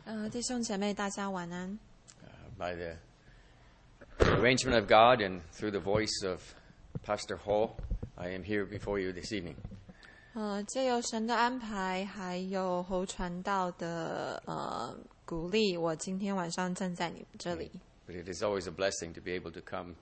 弟兄姐妹，大家晚安。 By the arrangement of God and through the voice of Pastor Hall, I am here before you this evening. 藉由神的安排，还有侯传道的鼓励，我今天晚上站在你们这里。 But it is always a blessing to be able to come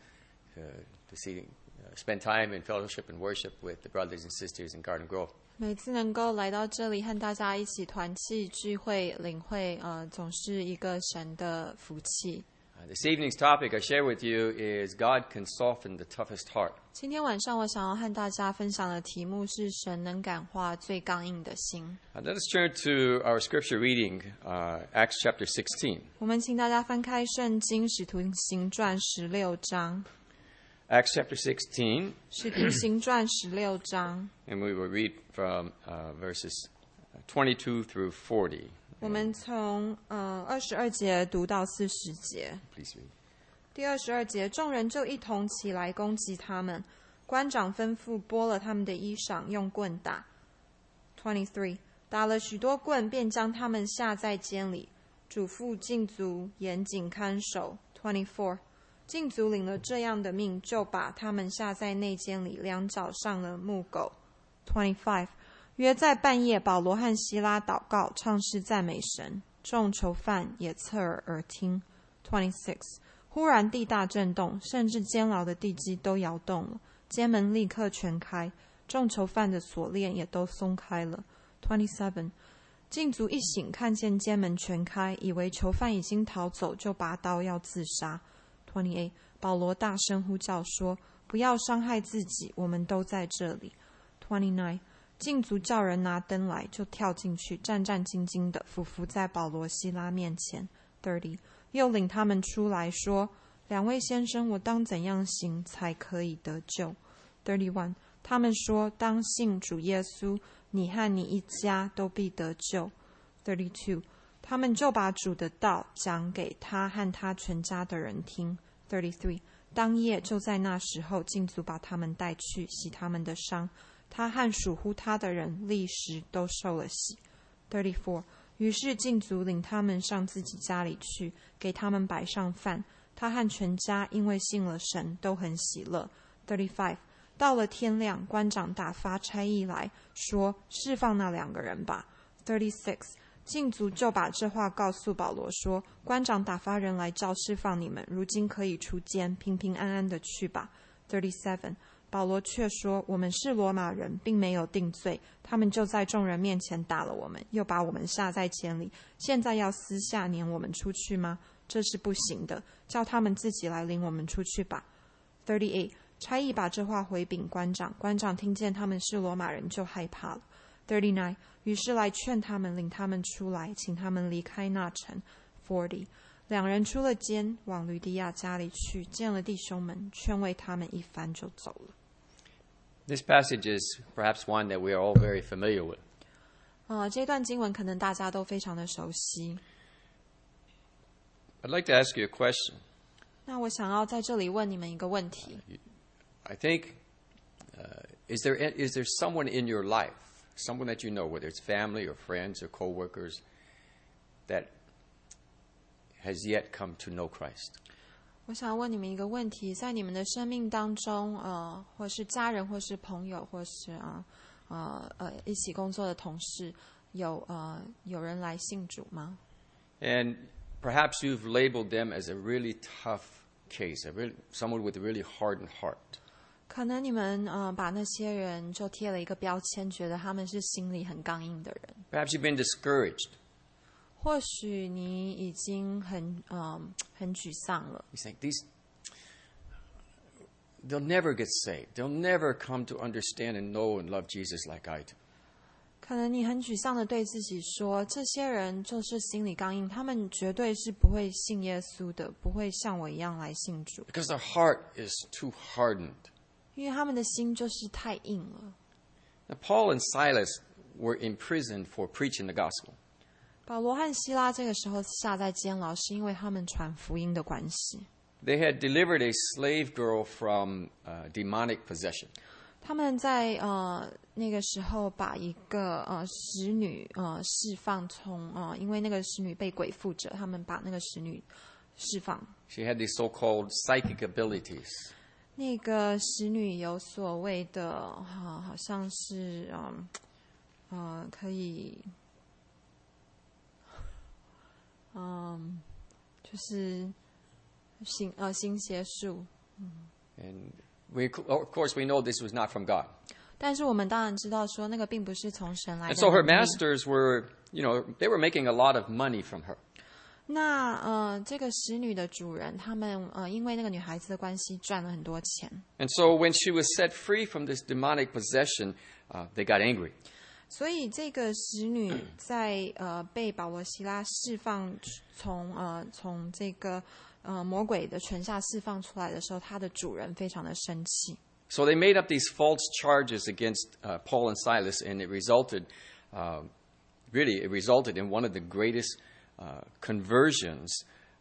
to see, spend time in fellowship and worship with the brothers and sisters in Garden Grove. 每次能够来到这里和大家一起团契聚会领会，总是一个神的福气。 This evening's topic I share with you is God can soften the toughest heart. 今天晚上我想要和大家分享的题目是神能感化最刚硬的心。 Let us turn to our scripture reading, Acts chapter 16. 我们请大家翻开圣经使徒行传16章。 Acts chapter 16. 使徒行传16章。 And we will read from verses 22 through 40. 我们从22节读到40节。 Please read. 第22节，众人就一同起来攻击他们，官长吩咐剥了他们的衣裳，用棍打。23打了许多棍，便将他们下在监里，嘱咐禁足严谨看守。24禁足领了这样的命，就把他们下在内监里，两脚上了木狗。25约在半夜，保罗和希拉祷告，唱诗赞美神，众囚犯也侧耳而听。26忽然地大震动，甚至监牢的地基都摇动了，监门立刻全开，众囚犯的锁链也都松开了。27禁足一醒，看见监门全开，以为囚犯已经逃走，就拔刀要自杀。28保罗大声呼叫说，不要伤害自己，我们都在这里。29禁足叫人拿灯来，就跳进去，战战兢兢的俯伏在保罗希拉面前。30又领他们出来说，两位先生，我当怎样行才可以得救？ 31他们说，当信主耶稣，你和你一家都必得救。 32他们就把主的道讲给他和他全家的人听。33当夜就在那时候，禁足把他们带去，洗他们的伤，他和属乎他的人立时都受了洗。34于是禁足领他们上自己家里去，给他们摆上饭，他和全家因为信了神，都很喜乐。35到了天亮，官长打发差役来说，释放那两个人吧。36禁足就把这话告诉保罗说，官长打发人来叫释放你们，如今可以出监，平平安安的去吧。37保罗却说，我们是罗马人，并没有定罪，他们就在众人面前打了我们，又把我们下在监里，现在要私下撵我们出去吗？这是不行的，叫他们自己来领我们出去吧。38差役把这话回禀官长，官长听见他们是罗马人，就害怕了。39于是来劝他们，领他们出来，请他们离开那城。40两人出了监，往吕底亚家里去，见了弟兄们，劝慰他们一番，就走了。 This passage is perhaps one that we are all very familiar with. 这段经文可能大家都非常的熟悉。 I'd like to ask you a question. 那我想要在这里问你们一个问题。 I think, is there someone in your life, someone that you know, whether it's family or friends or co-workers, that has yet come to know Christ? 我想问你们一个问题，在你们的生命当中，或是家人，或是朋友，或是一起工作的同事，有人来信主吗？ And perhaps you've labeled them as a really tough case, someone with a really hardened heart. 可能你们把那些人就贴了一个标签，觉得他们是心里很刚硬的人。 Perhaps you've been discouraged. 或许你已经很沮丧了。 You think they'll never get saved. They'll never come to understand and know and love Jesus like I do. 可能你很沮丧的对自己说，这些人就是心里刚硬，他们绝对是不会信耶稣的，不会像我一样来信主。 Because their heart is too hardened. 因为他们的心就是太硬了。 Now, Paul and Silas were imprisoned for preaching the gospel. 保罗和希拉这个时候下在监牢，是因为他们传福音的关系。 They had delivered a slave girl from demonic possession. 他们在那个时候把一个使女释放从因为那个使女被鬼附着，他们把那个使女释放。 She had these so-called psychic abilities. 那个使女有所谓的好像是可以就是行邪术。 And of course, we know this was not from God. 但是我们当然知道说那个并不是从神来的 And so her 能力。 masters were, they were making a lot of money from her. 那这个使女的主人，他们因为那个女孩子的关系赚了很多钱， And so when she was set free from this demonic possession, they got angry. 所以这个使女在被保罗希拉释放从这个魔鬼的权下释放出来的时候，她的主人非常的生气。 So they made up these false charges against Paul and Silas, and it resulted in one of the greatest conversions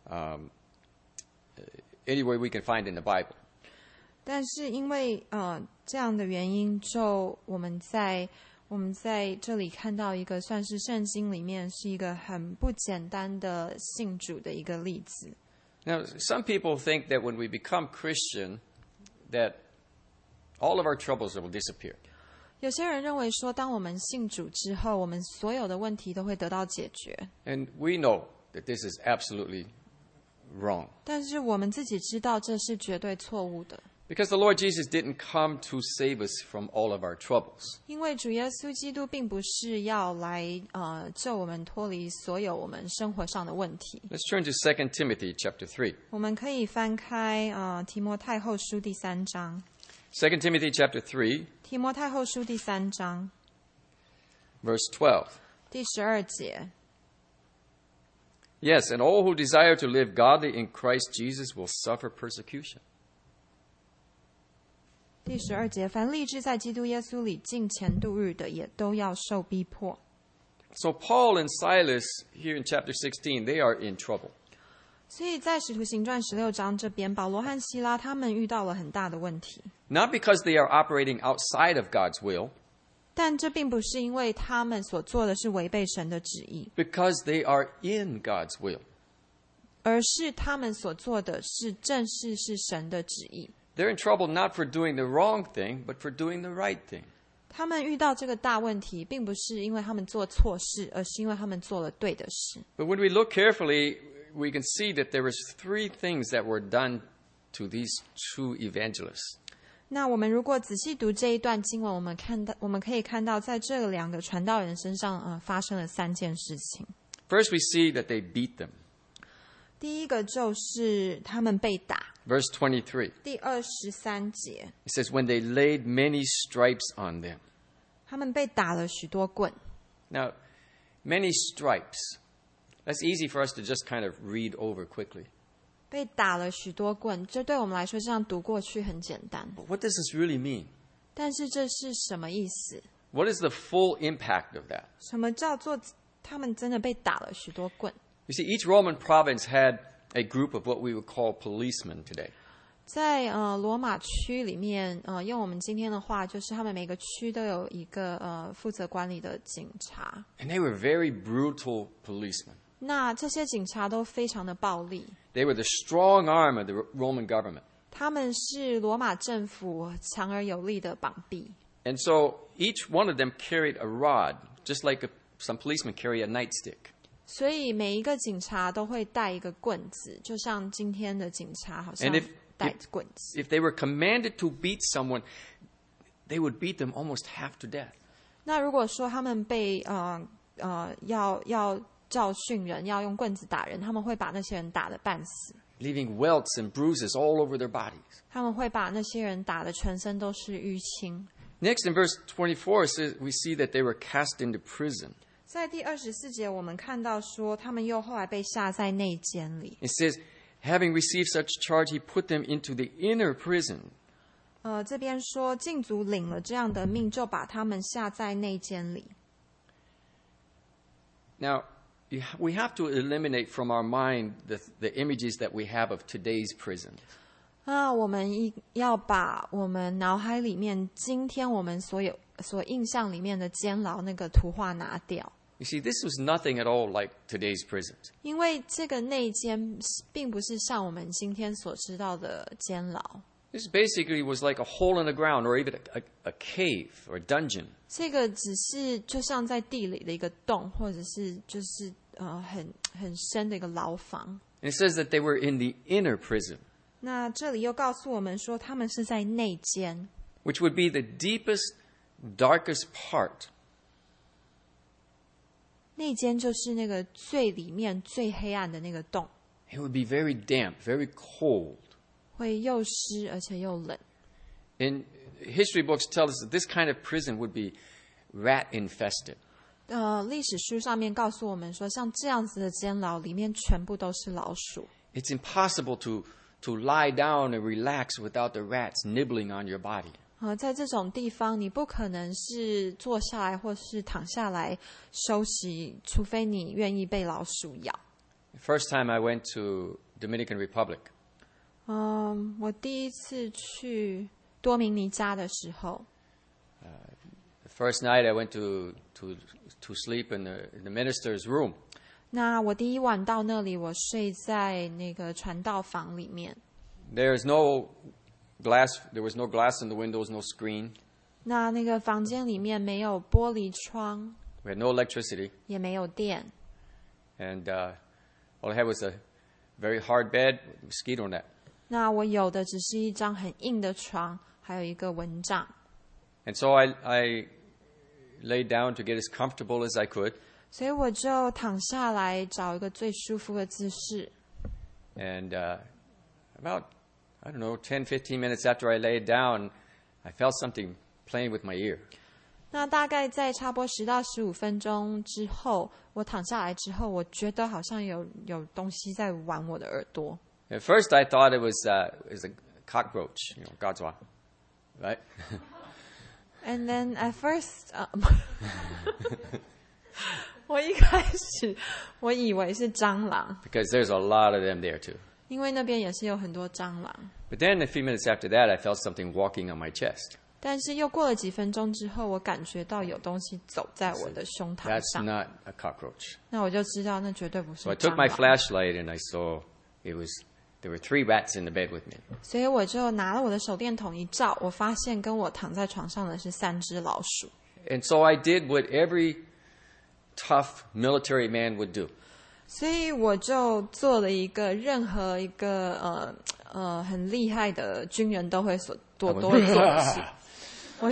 anywhere we can find in the Bible. 但是因为这样的原因，就我们在这里看到一个算是圣经里面是一个很不简单的信主的一个例子。 Now, some people think that when we become Christian, that all of our troubles will disappear. 有些人认为说，当我们信主之后，我们所有的问题都会得到解决。 And we know that this is absolutely wrong. 但是我们自己知道这是绝对错误的， Because the Lord Jesus didn't come to save us from all of our troubles. 因为主耶稣基督并不是要来救我们脱离所有我们生活上的问题。 Let's turn to 2 Timothy chapter 3. 我们可以翻开提摩太后书第3章。 2 Timothy chapter 3, 提摩太后书第3章 verse 12. 第12节。 Yes, and all who desire to live godly in Christ Jesus will suffer persecution. 第12节，凡立志在基督耶稣里敬虔度日的，也都要受逼迫。 So Paul and Silas here in chapter 16, they are in trouble. 所以在使徒行传16章这边，保罗和希拉他们遇到了很大的问题， Not because they are operating outside of God's will, 但这并不是因为他们所做的是违背神的旨意， because they are in God's will. 而是他们所做的正是神的旨意。 They're in trouble not for doing the wrong thing, but for doing the right thing. 他们遇到这个大问题，并不是因为他们做错事，而是因为他们做了对的事。 But when we look carefully, we can see that there was 3 things that were done to these 2 evangelists. 那我们如果仔细读这一段经文，我们可以看到，在这2个传道人身上，发生了3件事情。 First, we see that they beat them. 第一个就是他们被打， Verse 23. 第23节， It says, when they laid many stripes on them. 他们被打了许多棍。 Now, many stripes. That's easy for us to just kind of read over quickly. 被打了许多棍，这对我们来说这样读过去很简单。 But what does this really mean? 但是这是什么意思？ What is the full impact of that? 什么叫做他们真的被打了许多棍？ You see, each Roman province had a group of what we would call policemen today. 在罗马区里面，用我们今天的话，就是他们每个区都有一个负责管理的警察。 And they were very brutal policemen. 那这些警察都非常的暴力， They were the strong arm of the Roman government. 他们是罗马政府强而有力的膀臂。 And so each one of them carried a rod, just like some policemen carry a nightstick. 所以每一个警察都会带一个棍子，就像今天的警察好像 And if 带棍子。 If they were commanded to beat someone, they would beat them almost half to death. 那如果说他们被要教训人，要用棍子打人，他们会把那些人打得半死， Leaving welts and bruises all over their bodies. 他们会把那些人打得全身都是淤青。 Next, in verse 24, it says, we see that they were cast into prison. 在第24节，我们看到说，他们又后来被下在内监里。 It says, having received such charge, he put them into the inner prison. 这边说禁足领了这样的命，就把他们下在内监里。 Now, we have to eliminate from our mind the images that we have of today's prisons. 我们要把我们脑海里面今天我们所印象里面的监牢那个图画拿掉。 You see, this was nothing at all like today's prisons. 因为这个内监并不是像我们今天所知道的监牢。 This basically was like a hole in the ground or even a cave or a dungeon. 这个只是就像在地里的一个洞，或者是就是很深的一个牢房。 And it says that they were in the inner prison, 那这里又告诉我们说，他们是在内监， which would be the deepest, darkest part. 内监就是那个最里面最黑暗的那个洞， It would be very damp, very cold. 会又湿而且又冷。 And history books tell us that this kind of prison would be rat infested. 历史书上面告诉我们说，像这样子的监牢里面全部都是老鼠。 It's impossible to lie down and relax without the rats nibbling on your body. 在这种地方，你不可能是坐下来或是躺下来休息，除非你愿意被老鼠咬。 The first time I went to Dominican Republic, 我第一次去多明尼加的时候， the first night I went to sleep in the minister's room. 那我第一晚到那里，我睡在那个传道房里面。 There was no glass in the windows, no screen. 那个房间里面没有玻璃窗， We had no electricity. 也没有电。 And all I had was a very hard bed with mosquito net. 那我有的只是一张很硬的床，还有一个蚊帐。 And so I laid down to get as comfortable as I could. 所以我就躺下来找一个最舒服的姿势。 And about, 10, 15 minutes after I laid down, I felt something playing with my ear. 那大概在差不多10到15分钟之后，我躺下来之后，我觉得好像有东西在玩我的耳朵。 At first I thought it was a cockroach, gazwa, right? And then at first, 我一开始我以为是蟑螂， Because there's a lot of them there too. 因为那边也是有很多蟑螂。 But then a few minutes after that, I felt something walking on my chest. 但是又过了几分钟之后，我感觉到有东西走在我的胸膛 That's 上， not a cockroach. 那我就知道那绝对不是 So I 蟑 took my 螂。 flashlight and I saw there were 3 rats in the bed with me. 所以我就拿了我的手电筒一照，我发现跟我躺在床上的是3只老鼠。 And so I did what every tough military man would do. 所以我就做了一个任何一个很厉害的军人都会都会做的事。我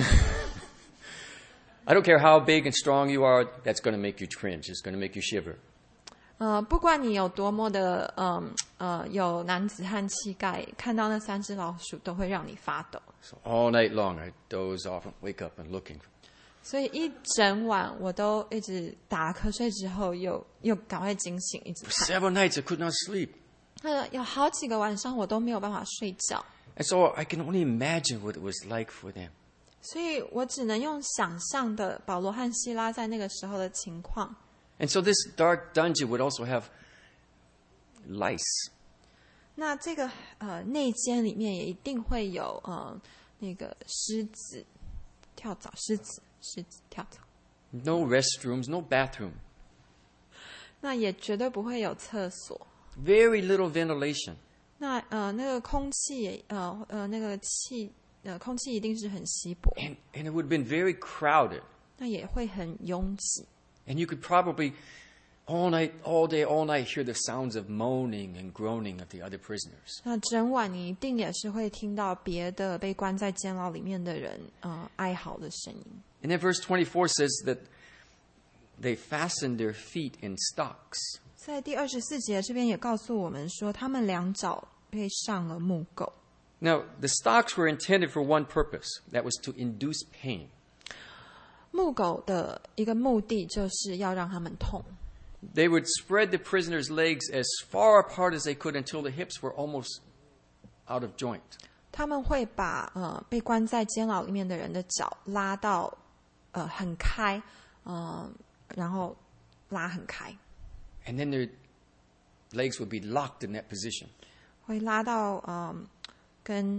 I don't care how big and strong you are, that's going to make you cringe. It's going to make you shiver. 不管你有多么的有男子汉气概，看到那3只老鼠都会让你发抖。 So all night long, I doze off and wake up and looking. 所以一整晚我都一直打了瞌睡之后又赶快惊醒，一直 For 看。 7 nights, I could not sleep. 有好几个晚上我都没有办法睡觉， And so I can only imagine what it was like for them. 所以我只能用想象的保罗和希拉在那个时候的情况。 And so this dark dungeon would also have lice. 那这个内间里面也一定会有那个狮子跳蚤，狮子跳蚤。 No restrooms, no bathroom. 那也绝对不会有厕所。 Very little ventilation. 那那个空气也那个空气一定是很稀薄， And it would have been very crowded. 那也会很拥挤。 And you could probably all night, all day, all night hear the sounds of moaning and groaning of the other prisoners. 那整晚你一定也是会听到别的被关在监牢里面的人哀嚎的声音。 And then verse 24 says that they fastened their feet in stocks. 在第24节这边也告诉我们说，他们2脚被上了木狗。 Now, the stocks were intended for one purpose. That was to induce pain. 木狗的一个目的就是要让他们痛。 They would spread the prisoners' legs as far apart as they could until the hips were almost out of joint. 他们会把被关在监牢里面的人的脚拉到很开，然后拉很开， And then their legs would be locked in that position. 会拉到跟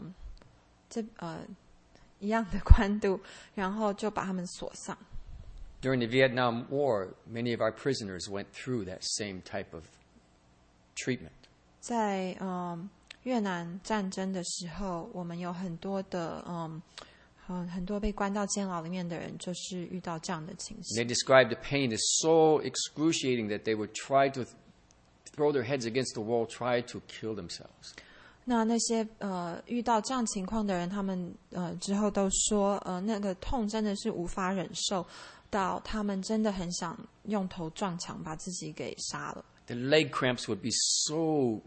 一样的宽度，然后就把他们锁上。 During the Vietnam War, many of our prisoners went through that same type of treatment. 在越南战争的时候，我们有很多的很多被关到监牢里面的人，就是遇到这样的情 And they 形。 described the pain as so excruciating that they would try to throw their heads against the wall, try to kill themselves. 那些遇到这样情况的人，他们之后都说，那个痛真的是无法忍受，到他们真的很想用头撞墙，把自己给杀了。 The leg cramps would be so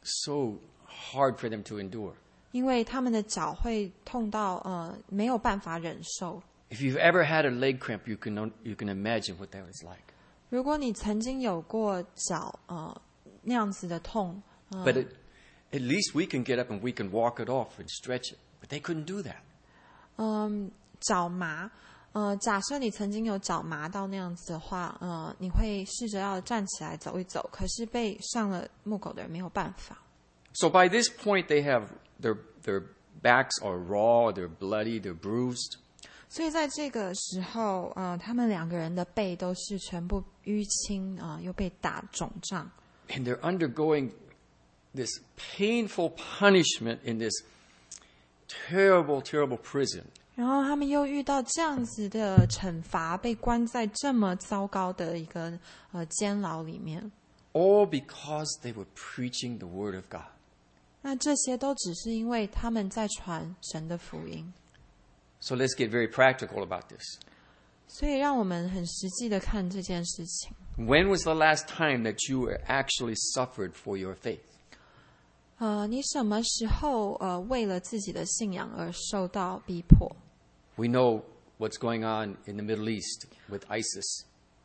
hard for them to endure. 因为他们的脚会痛到没有办法忍受。 If you've ever had a leg cramp, you can imagine what that was like. 如果你曾经有过脚那样子的痛， But at least we can get up and we can walk it off and stretch it. But they couldn't do that. 脚麻，假设你曾经有脚麻到那样子的话，你会试着要站起来走一走，可是被上了木狗的人没有办法。 So by this point, they have their backs are raw, they're bloody, they're bruised. 所以在这个时候，他们两个人的背都是全部淤青又被打肿胀， And they're undergoing this painful punishment in this terrible, terrible prison. 然后他们又遇到这样子的惩罚，被关在这么糟糕的一个监牢里面。 All because they were preaching the word of God. 那这些都只是因为他们在传神的福音。 So let's get very practical about this. 所以让我们很实际的看这件事情。 When was the last time that you actually suffered for your faith? 你什么时候为了自己的信仰而受到逼迫？ We know what's going on in the Middle East with ISIS,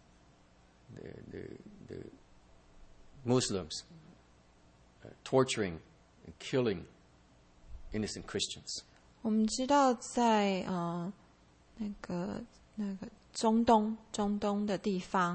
the Muslims torturing and killing innocent Christians. 我们知道在那个中东的地方，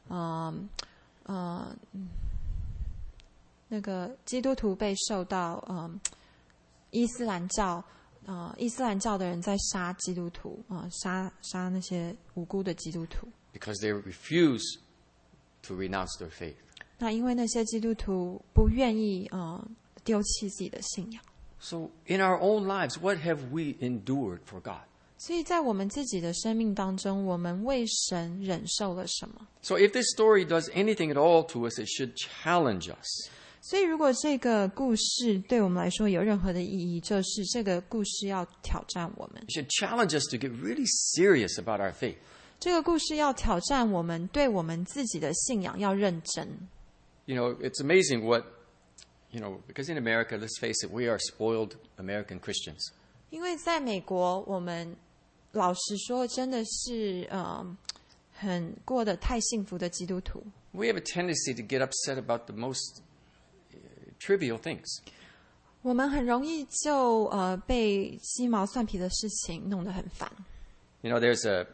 那个基督徒被受到伊斯兰教的人在杀基督徒杀那些无辜的基督徒。 Because they refuse to renounce their faith. 那因为那些基督徒不愿意丢弃自己的信仰。 So in our own lives, what have we endured for God? 所以在我们自己的生命当中，我们为神忍受了什么？ So if this story does anything at all to us, it should challenge us. 所以如果这个故事对我们来说有任何的意义，就是这个故事要挑战我们。 It should challenge us to get really serious about our faith. 这个故事要挑战我们，对我们自己的信仰要认真。 You know, it's amazing what, because in America, let's face it, we are spoiled American Christians. 因为在美国，我们老实说，真的是很过得太幸福的基督徒。 We have a tendency to get upset about the most trivial things. 我们很容易就被鸡毛蒜皮的事情弄得很烦。 There's a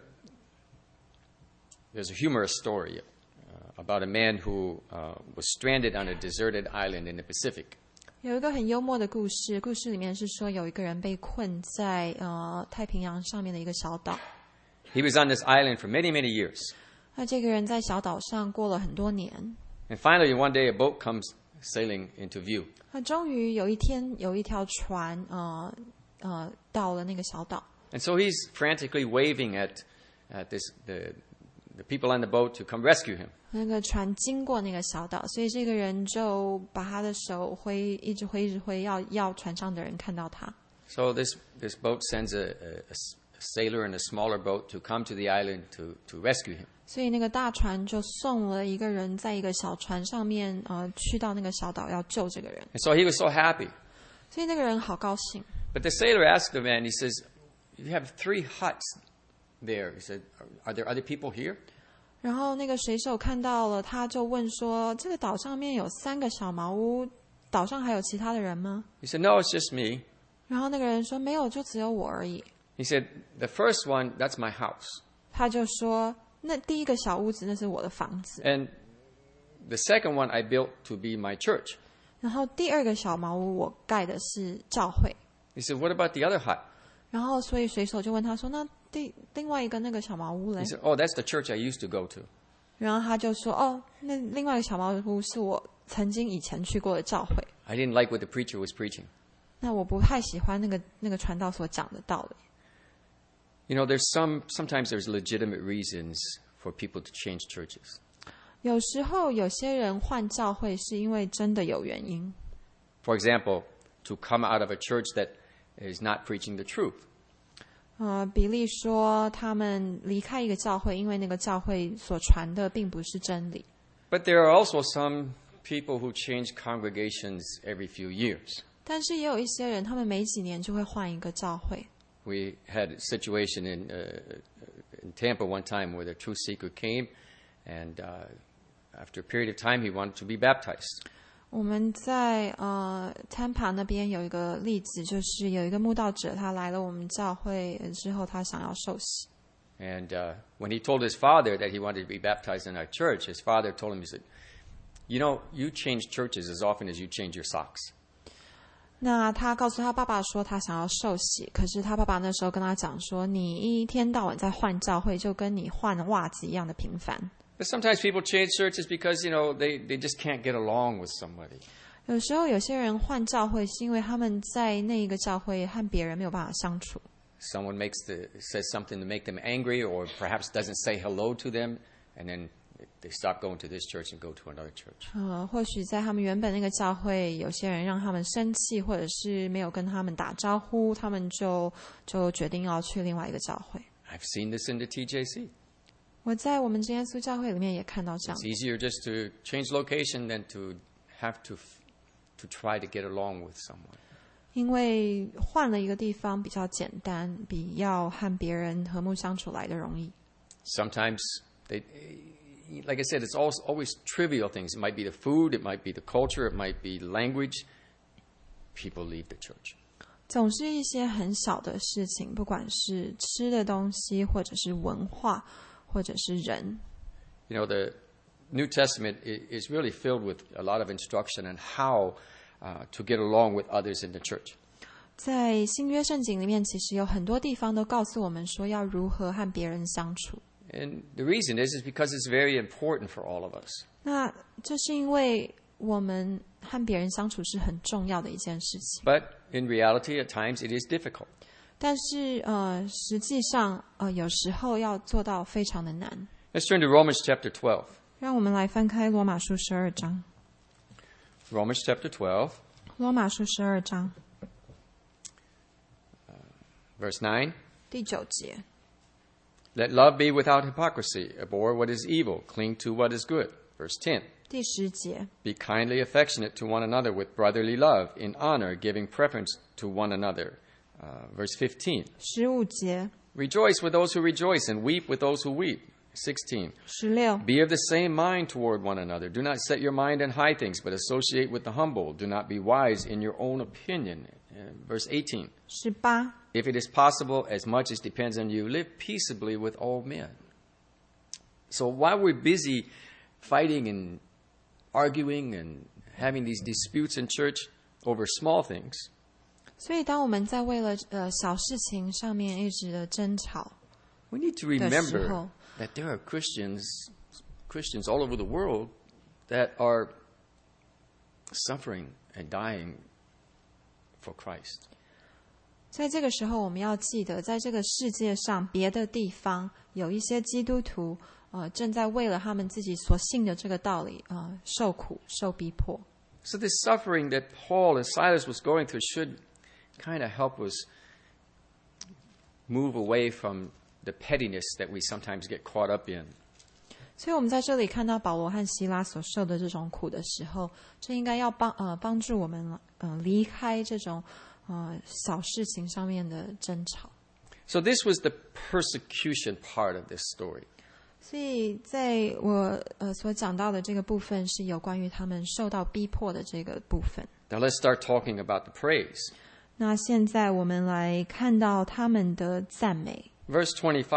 humorous story about a man who was stranded on a deserted island in the Pacific. 有一个很幽默的故事，故事里面是说有一个人被困在太平洋上面的一个小岛。 He was on this island for many, many years. 那这个人在小岛上过了很多年。 And finally, one day, a boat comes sailing into view. 那终于有一天，有一条船到了那个小岛。 And so he's frantically waving at the people on the boat to come rescue him. 那个船经过那个小岛，所以这个人就把他的手一直挥，要船上的人看到他。 So this boat sends a sailor in a smaller boat to come to the island to rescue him. 所以那个大船就送了一个人在一个小船上面去到那个小岛要救这个人。 And so he was so happy. 所以那个人好高兴。 But the sailor asked the man, he says, "You have 3 huts there." He said, "Are there other people here?" 然后那个水手看到了，他就问说：“这个岛上面有3个小茅屋，岛上还有其他的人吗？” He said, "No, it's just me." 然后那个人说：“没有，就只有我而已。” He said, "The first one, that's my house. 他就说：“那第一个小屋子那是我的房子， And the second one I built to be my church." 然后第二个小茅屋我盖的是教会。 He said, what about the other hut? 然后所以水手就问他说，那另外一个那个小茅屋嘞 He？ said, oh, that's the church I used to go to. 然后他就说，哦，那另外一个小茅屋是我曾经以前去过的教会。 I didn't like what the preacher was preaching. 那我不太喜欢那个传道所讲的道理。 You know, sometimes there's legitimate reasons for people to change churches. 有时候有些人换教会是因为真的有原因。 For example, to come out of a church that is not preaching the truth. 比例说他们离开一个教会，因为那个教会所传的并不是真理。 But there are also some people who change congregations every few years. 但是也有一些人，他们每几年就会换一个教会。 We had a situation in Tampa one time where the truth seeker came, and after a period of time, he wanted to be baptized. 我们在Tampa 那边有一个例子，就是有一个慕道者，他来了我们教会之后，他想要受洗。 And when he told his father that he wanted to be baptized in our church, his father told him, he said, you know, you change churches as often as you change your socks. 那他告诉他爸爸说他想要受洗，可是他爸爸那时候跟他讲说，你一天到晚在换教会，就跟你换袜子一样的频繁。 But sometimes people change churches because, you know, they just can't get along with somebody. 有时候有些人换教会是因为他们在那一个教会和别人没有办法相处。 Someone says something to make them angry, or perhaps doesn't say hello to them, and then they stop going to this church and go to another church. 或许在他们原本那个教会，有些人让他们生气，或者是没有跟他们打招呼，他们就决定要去另外一个教会。 I've seen this in the TJC. 我在我们真耶稣教会里面也看到这样 It's。easier just to change location than to have to try to get along with someone. 因为换了一个地方比较简单，比要和别人和睦相处来的容易。 Sometimes like I said, it's always trivial things. It might be the food, it might be the culture, it might be language. People leave the church. 总是一些很小的事情，不管是吃的东西，或者是文化，或者是人。 You know, the New Testament is really filled with a lot of instruction on how to get along with others in the church. 在新约圣经里面，其实有很多地方都告诉我们说要如何和别人相处。 And the reason is because it's very important for all of us. 那这是因为我们和别人相处是很重要的一件事情。 But in reality, at times, it is difficult. 但是实际上有时候要做到非常的难。 Let's turn to Romans chapter 12. 让我们来翻开罗马书12章。 Romans chapter 12, 罗马书12章 verse 9. 第9节。 Let love be without hypocrisy. Abhor what is evil. Cling to what is good. Verse 10. 第10节。 Be kindly affectionate to one another with brotherly love, in honor, giving preference to one another. Verse 15. 15节。 Rejoice with those who rejoice, and weep with those who weep. 16. 16。 Be of the same mind toward one another. Do not set your mind on high things, but associate with the humble. Do not be wise in your own opinion. Verse 18. 18。 If it is possible, as much as depends on you, live peaceably with all men. So while we're busy fighting and arguing and having these disputes in church over small things, 所以当我们在为了小事情上面一直的争吵 we need to 的时 remember 候， that there are Christians all over the world that are suffering and dying for Christ. 在这个时候，我们要记得，在这个世界上别的地方有一些基督徒，正在为了他们自己所信的这个道理，受苦、受逼迫。 So this suffering that Paul and Silas was going through should kind of help us move away from the pettiness that we sometimes get caught up in. 所以我们在这里看到保罗和希拉所受的这种苦的时候，这应该要帮助我们离开这种小事情上面的争吵。 So this was the persecution part of this story. 所以在我所讲到的这个部分是有关于他们受到逼迫的这个部分。 Now let's start talking about the praise. 那现在我们来看到他们的赞美。 Verse 25.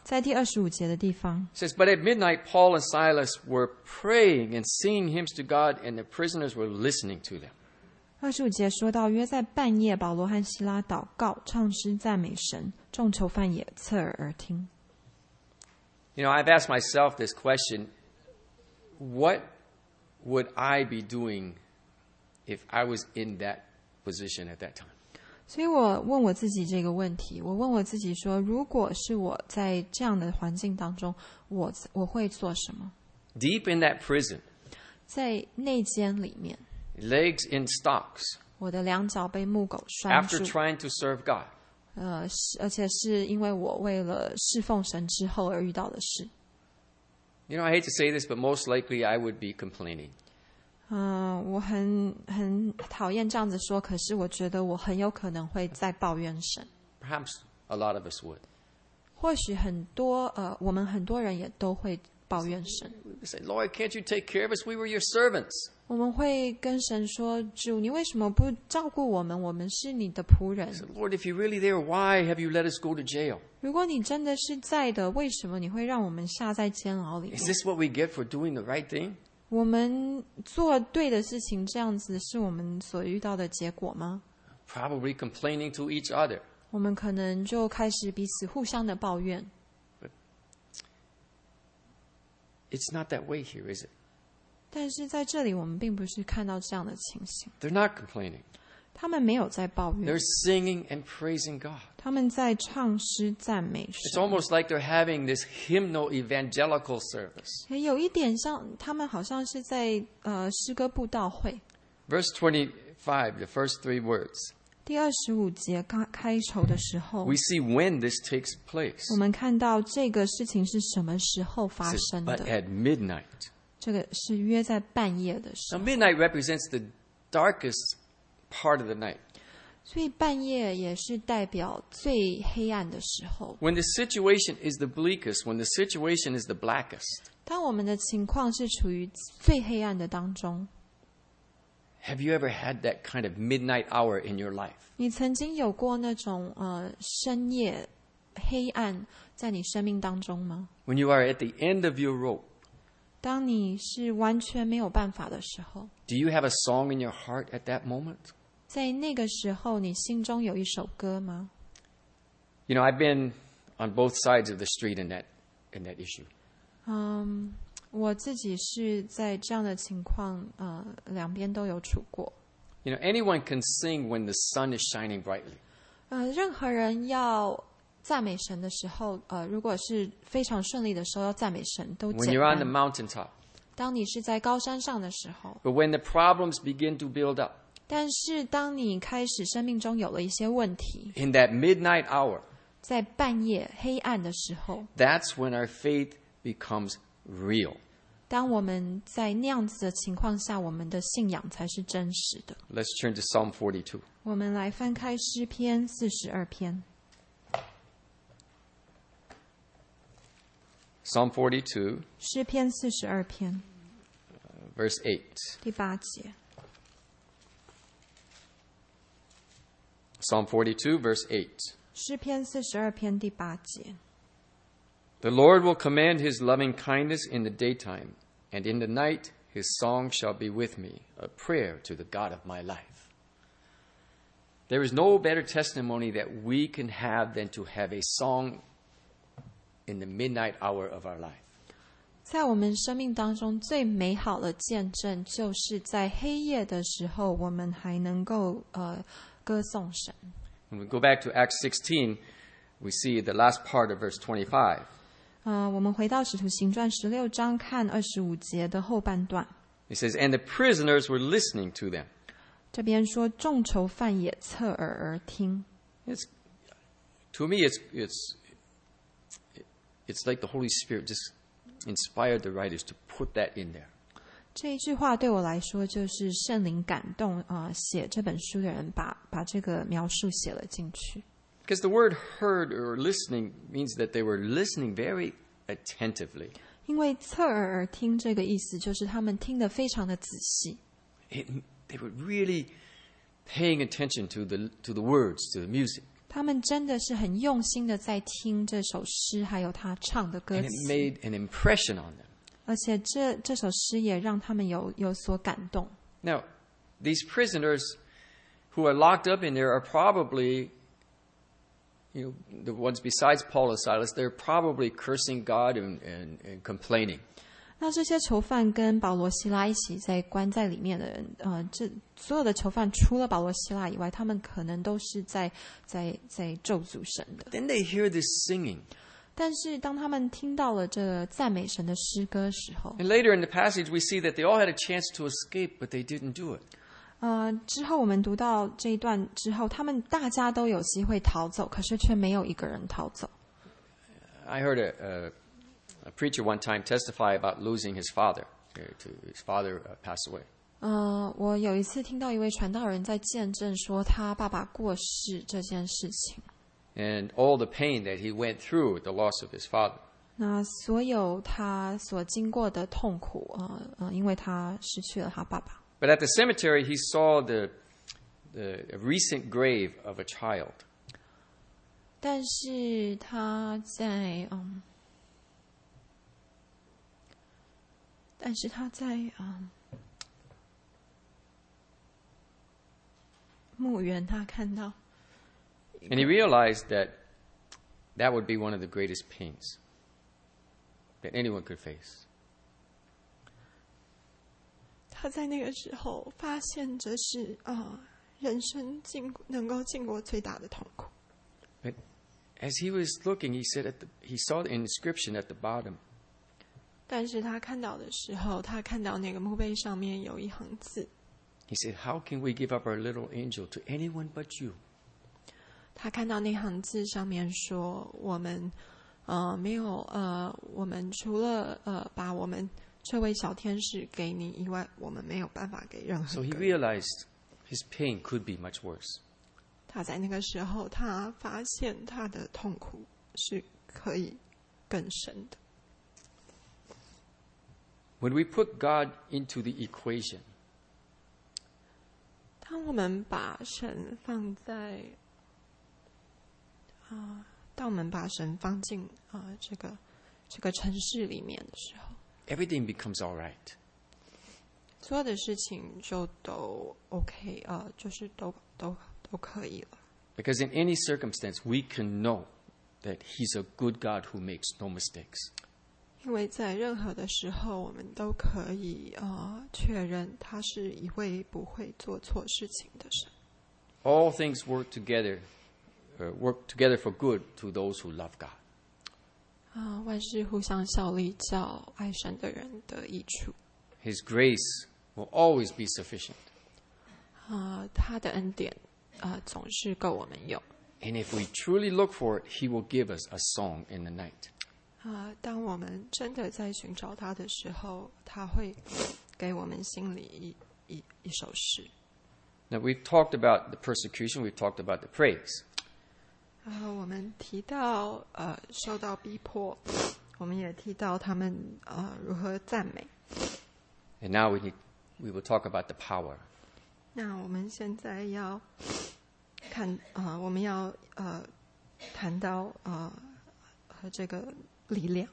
在第25节的地方 It says, But at midnight, Paul and Silas were praying and singing hymns to God, and the prisoners were listening to them. 25节说到，约在半夜，保罗和希拉祷告，唱诗赞美神，众囚犯也侧耳而听。 You know, I've asked myself this question, what would I be doing if I was in that position at that time? 所以我问我自己这个问题，我问我自己说，如果是我在这样的环境当中，我会做什么？ Deep in that prison, 在内监里面， legs in stocks, 我的两脚被木狗拴 after 住， trying to serve God. 而且是因为我为了侍奉神之后而遇到的事。 You know, I hate to say this, but most likely I would be complaining. 我很讨厌这样子说，可是我觉得我很有可能会在抱怨神。 Perhaps a lot of us would. 或许我们很多人也都会抱怨神。 We would say, Lord, can't you take care of us? We were your servants. 我们会跟神说：“主，你为什么不照顾我们？我们是你的仆人。 So, Lord, if you're really there, why have you let us go to jail? 如果你真的是在的，为什么你会让我们下在监牢里面 Is this what we get for doing the right thing? 我们做对的事情，这样子是我们所遇到的结果吗？ Probably complaining to each other. 我们可能就开始彼此互相的抱怨。 It's not that way here, is it? 但是在这里，我们并不是看到这样的情形。 They're not complaining. 他们没有在抱怨， They're singing and praising God. 他们在唱诗赞美 It's 神。 almost like they're having this hymnal evangelical service. 也有一点像，他们好像是在诗歌布道会。 Verse 25, the first three words. 第25节开头的时候 We，see when this takes place. 我们看到这个事情是什么时候 It 发 says, 生 but 的。 at midnight. 这个是约在半夜的时 Now, 候， midnight represents the darkest part of the night. 所以半夜也是代表最黑暗的时候。 When the situation is the bleakest, when the situation is the blackest. 当我们的情况是处于最黑暗的当中， Have you ever had that kind of midnight hour in your life? 你曾经有过那种深夜黑暗在你生命当中吗？ When you are at the end of your rope, 当你是完全没有办法的时候， do you have a song in your heart at that moment? 在那个时候，你心中有一首歌吗？ You know, I've been on both sides of the street in that issue. 我自己是在这样的情况，两边都有处过。 You know, anyone can sing when the sun is shining brightly. 任何人要赞美神的时候，如果是非常顺利的时候，要赞美神都 When 简 you're on the 单。 mountaintop. 当你是在高山上的时候， But when the problems begin to build up, 但是当你开始生命中有了一些问题， in that midnight hour, 在半夜黑暗的时候， that's when our faith becomes real. 当我们在那样子的情况下，我们的信仰才是真实的。 Let's turn to Psalm 42. 我们来翻开诗篇42篇， Psalm 42, 诗篇42篇 verse 8. 第8节。 Psalm 42, verse 8. 诗篇42篇第8节。 The Lord will command his loving kindness in the daytime, and in the night his song shall be with me, a prayer to the God of my life. There is no better testimony that we can have than to have a song in the midnight hour of our life. 在我们生命当中最美好的见证，就是在黑夜的时候，我们还能够歌颂神。 When we go back to Acts 16, we see the last part of verse 25. 我们回到使徒行传16章看25节的后半段， It says, And the prisoners were listening to them. 这边说众囚犯也侧耳而听。 To me, it's like the Holy Spirit just inspired the writers to put that in there. 这一句话对我来说，就是圣灵感动写这本书的人把这个描述写了进去。 Because the word heard or listening means that they were listening very attentively. 因为侧耳而听这个意思，就是他们听得非常的仔细， They were really paying attention to the words, to the music. 他们真的是很用心的在听这首诗，还有他唱的歌 And it 词， made an impression on them. 而且这首诗也让他们有所感动。 Now, these prisoners who are locked up in there are probably, the ones besides Paul and Silas, they're probably cursing God and complaining. 那这些囚犯跟保罗希拉一起在关在里面的人，这所有的囚犯除了保罗希拉以外，他们可能都是在咒诅神的。 Then they hear this singing. 但是当他们听到了这赞美神的诗歌时候， And later in the passage, we see that they all had a chance to escape, but they didn't do it. 之后我们读到这一段之后，他们大家都有机会逃走，可是却没有一个人逃走。 I heard a preacher one time testify about losing his father. His father passed away. 我有一次听到一位传道人在见证说他爸爸过世这件事情， And all the pain that he went through with the loss of his father. 那所有他所经过的痛苦，因为他失去了他爸爸。 But at the cemetery, he saw the recent grave of a child. 但是他在墓园，他看到， And he realized that that would be one of the greatest pains that anyone could face. 他在那个时候发现这是人生能够经过最大的痛苦。 But as he was looking, he said he saw the inscription at the bottom. 但是他看到的时候，他看到那个墓碑上面有一行字， He said, "How can we give up our little angel to anyone but you?" 他看到那行字上面说，我们没有我们除了把我们这位小天使给你以外，我们没有办法给任 So 何 he 一个人。 realized his pain could be much worse. 他在那个时候，他发现他的痛苦是可以更深的。 When we put God into the equation, 当我们把神放在当我们把神放进这个城市里面的时候， everything becomes all right. 所有的事情就都 OK，就是都可以了。 Because in any circumstance, we can know that He's a good God who makes no mistakes. 因为在任何的时候，我们都可以确认他是一位不会做错事情的神。 All things work together for good to those who love God. 万事互相效力，叫爱神的人得益处。 His grace will always be sufficient. 他的恩典总是够我们用。 And if we truly look for it, He will give us a song in the night. 当我们真的在寻找他的时候，他会给我们心里一首诗。 Now, we've talked about the persecution, we've talked about the praise. 我们提到受到逼迫，我们也提到他们如何赞美。 And now we will talk about the power. 那我们现在要我们要谈到和这个力量。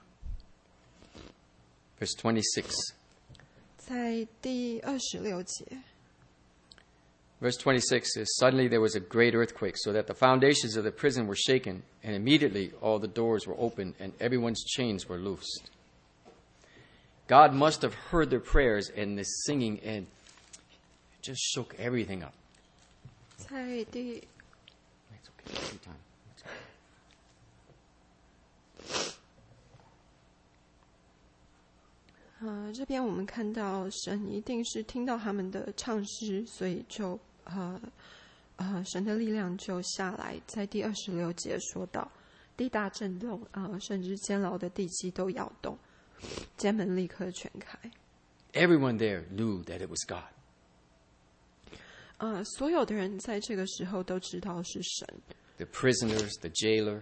Verse 26. 在第26节。 Verse 26 says, "Suddenly there was a great earthquake, so that the foundations of the prison were shaken, and immediately all the doors were opened, and everyone's chains were loosed." God must have heard their prayers and the singing, and it just shook everything up. 在第 It's okay, take your time. It's okay. 这边我们看到神一定是听到他们的唱诗，所以就神的力量就下来。在第26节说到，地大震动，甚至监牢的地基都摇动，监门立刻全开。 Everyone there knew that it was God. 所有的人在这个时候都知道是神。 The prisoners, the jailer.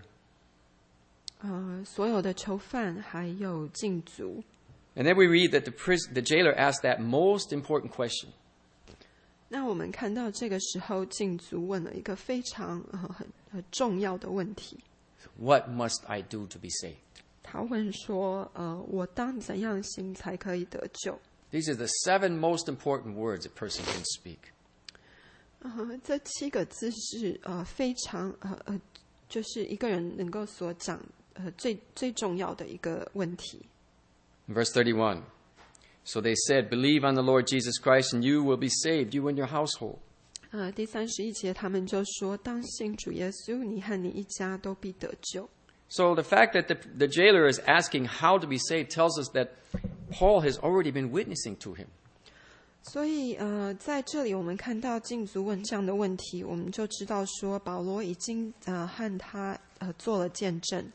所有的囚犯还有禁足。 And then we read that the jailer asked that most important question. 那我们看到这个时候，禁足问了一个非常很重要的问题。 What must I do to be saved? 他问说：我当怎样行才可以得救？ These are the 7 most important words a person can speak. 这7个字是非常就是一个人能够所讲最重要的一个问题。 Verse 31. So they said, Believe on the Lord Jesus Christ, and you will be saved, you and your household. 第31节，他们就说：当信主耶稣，你和你一家都必得救。 So the fact that the jailer is asking how to be saved tells us that Paul has already been witnessing to him. 所以在这里我们看到禁足问这样的问题，我们就知道说保罗已经和他做了见证。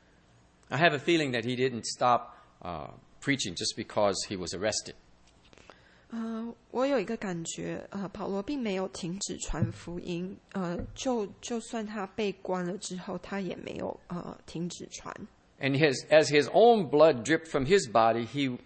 I have a feeling that he didn't stop preaching just because he was arrested. 我有一个感觉，保罗并没有停止传福音，就算他被关了之后，他也没有停止传。 And as his own blood dripped from his body, he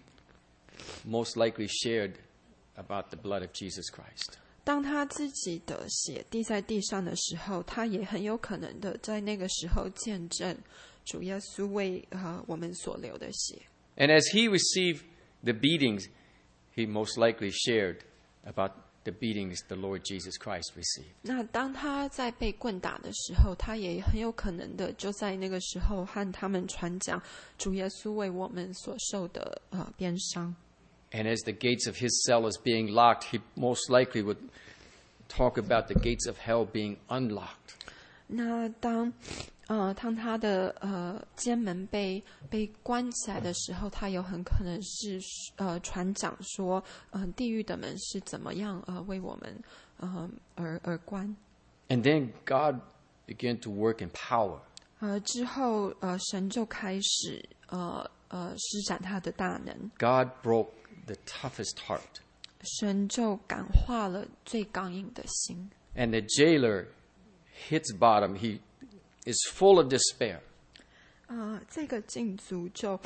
most likely shared about the blood of Jesus Christ. 当他自己的血滴在地上的时候，他也很有可能的在那个时候见证主耶稣为我们所流的血。 And as he received the beatings, he most likely shared about the beatings the Lord Jesus Christ received. 那当他在被棍打的时候，他也很有可能的就在那个时候和他们传讲主耶稣为我们所受的鞭伤。 And as the gates of his cell is being locked, he most likely would talk about the gates of hell being unlocked. 那当他的监门被关起来的时候，他有很可能是传讲说地狱的门是怎么样为我们而关。 And then God began to work in power. 之后神就开始施展他的大能。 God broke the toughest heart. 神就感化了最刚硬的心。 And the jailer hits bottom. He is full of despair. 这个禁足就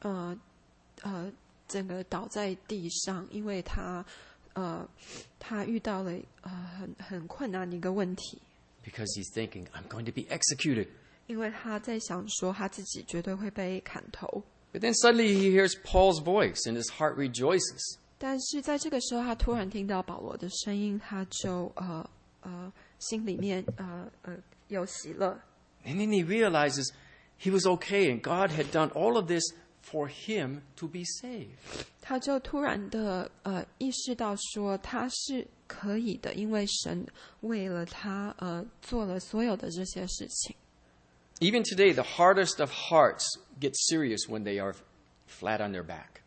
整个倒在地上，因为他遇到了很困难的一个问题。 Because he's thinking, I'm going to be executed. 因为他在想说他自己绝对会被砍头。 But then suddenly he hears Paul's voice and his heart rejoices. 但是在这个时候，他突然听到保罗的声音，他就心里面有喜乐。 And then he realizes he was okay and God had done all of this for him to be saved. 他就突然的意识到说他是可以的，因为神为了他做了所有的这些事情。 Even today, the hardest of hearts get serious when they are flat on their back.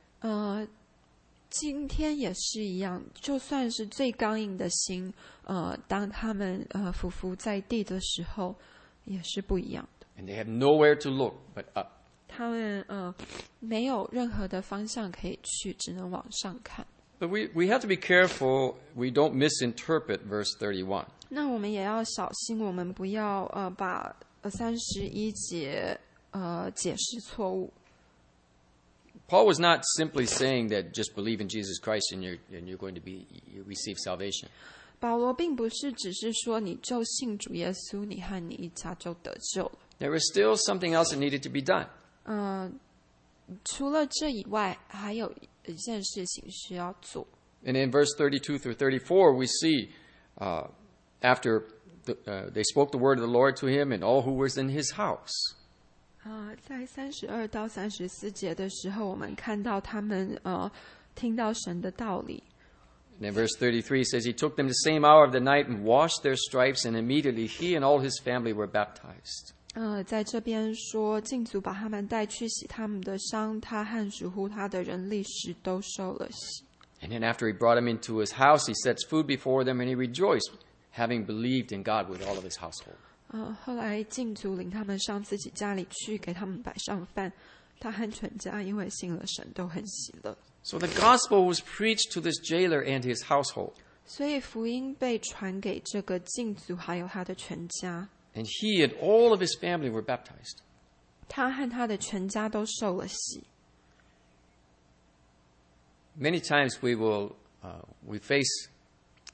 今天也是一样，就算是最刚硬的心，当他们匍匐在地的时候，也是不一样的。 And they have nowhere to look but up. 他们没有任何的方向可以去，只能往上看。 But we have to be careful we don't misinterpret verse 31. 那我们也要小心，我们不要把31节解释错误。 Paul was not simply saying that just believe in Jesus Christ and you're going to you receive salvation. 保罗并不是只是说你就信主耶稣，你和你一家就得救了。 There was still something else that needed to be done. 除了这以外，还有一件事情需要做。 And in verse 32 through 34, we see after they spoke the word of the Lord to him and all who was in his house. 在32到34节的时候，我们看到他们听到神的道理。 And in verse 33 says, He took them the same hour of the night and washed their stripes, and immediately he and all his family were baptized. 在这边说，禁足把他们带去洗他们的伤，他和属乎他的人立时都受了洗。 And then after he brought them into his house, he sets food before them, and he rejoiced, having believed in God with all of his household. 后来禁足领他们上自己家里去，给他们摆上饭。他和全家因为信了神，都很喜乐。 So the gospel was preached to this jailer and his household. 所以福音被传给这个禁足，还有他的全家。 And he and all of his family were baptized. 他和他的全家都受了洗。 Many times we face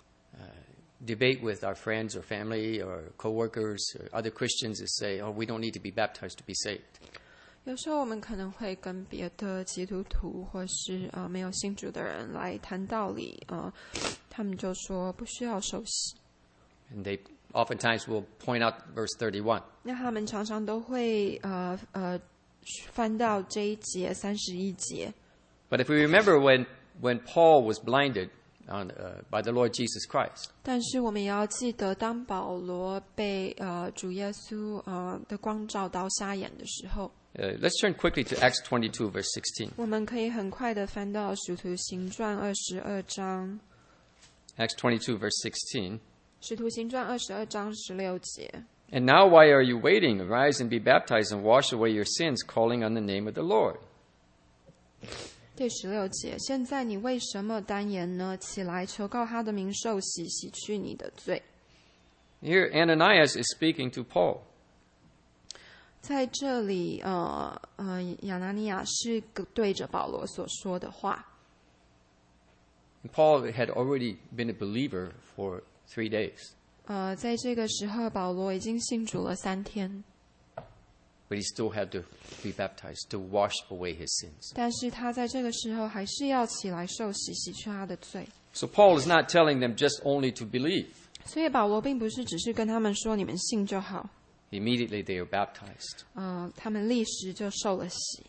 debate with our friends or family or coworkers or other Christians that say, "Oh, we don't need to be baptized to be saved." 有时候我们可能会跟别的基督徒或是没有信主的人来谈道理，他们就说不需要受洗。 And they oftentimes will point out verse 31. 那他们常常都会翻到这一节31节。 But if we remember when Paul was blinded by the Lord Jesus Christ, 但是我们也要记得，当保罗被主耶稣的光照到瞎眼的时候， let's turn quickly to Acts 22, verse 16. 我们可以很快的翻到使徒行传22章。 Acts 22, verse 16. 使徒行传22章16节。 And now why are you waiting? Arise and be baptized and wash away your sins, calling on the name of the Lord. 第16节，现在你为什么单言呢？起来，求告他的名，受洗，洗去你的罪。 Here, Ananias is speaking to Paul. 在这里，亚拿尼亚是对着保罗所说的话。 And Paul had already been a believer for 3 days, 在这个时候，保罗已经信主了3天， but he still had to be baptized to wash away his sins. 但是他在这个时候还是要起来受洗，洗去他的罪。 So Paul is not telling them just only to believe. 所以保罗并不是只是跟他们说你们信就好， Immediately they are baptized. 他们立时就受了洗。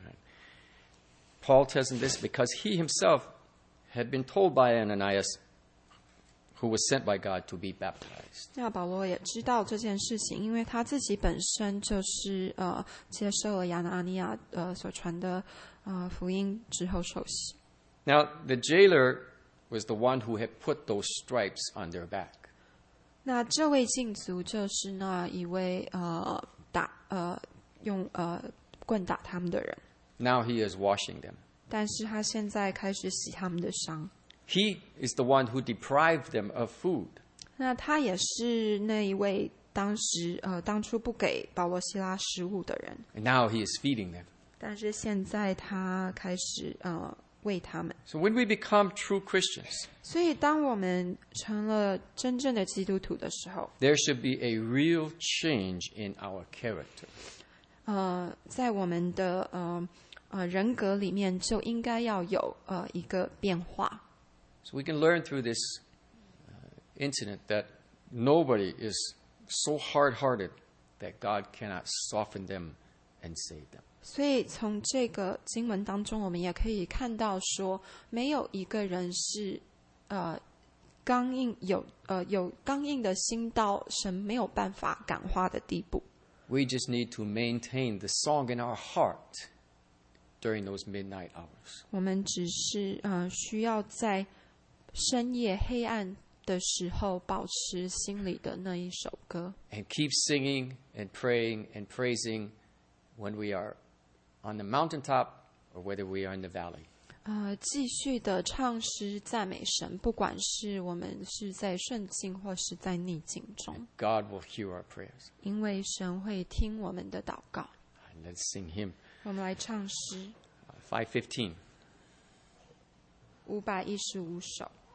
Paul tells them this because he himself had been told by Ananias, who was sent by God to be baptized. 那保罗也知道这件事情，因为他自己本身就是接受了亚拿尼亚所传的福音之后受洗。 Now, the jailer was the one who had put those stripes on their back. 那这位禁足就是那一位用棍打他们的人， Now he is washing them. 但是他现在开始洗他们的伤。 He is the one who deprived them of food. 那他也是那一位当初不给保罗希拉食物的人， And now he is feeding them. 但是现在他开始喂他们。 So when we become true Christians, 所以当我们成了真正的基督徒的时候， there should be a real change in our character. 在我们的人格里面就应该要有一个变化。 So we can learn through this incident that nobody is so hard-hearted that God cannot soften them and save them. 所以从这个经文当中，我们也可以看到说，没有一个人是刚硬有刚硬的心到神没有办法感化的地步。 We just need to maintain the song in our heart during those midnight hours. 我们只是需要在深夜黑暗的时候保持心里的那一首歌， And keep singing and praying and praising when we are on the mountaintop or whether we are in the valley. 继续的唱诗赞美神，不管是我们是在顺境或是在逆境中， God will hear our prayers. 因为神会听我们的祷告。 And let's sing hymn 我们来唱诗 515. 515首。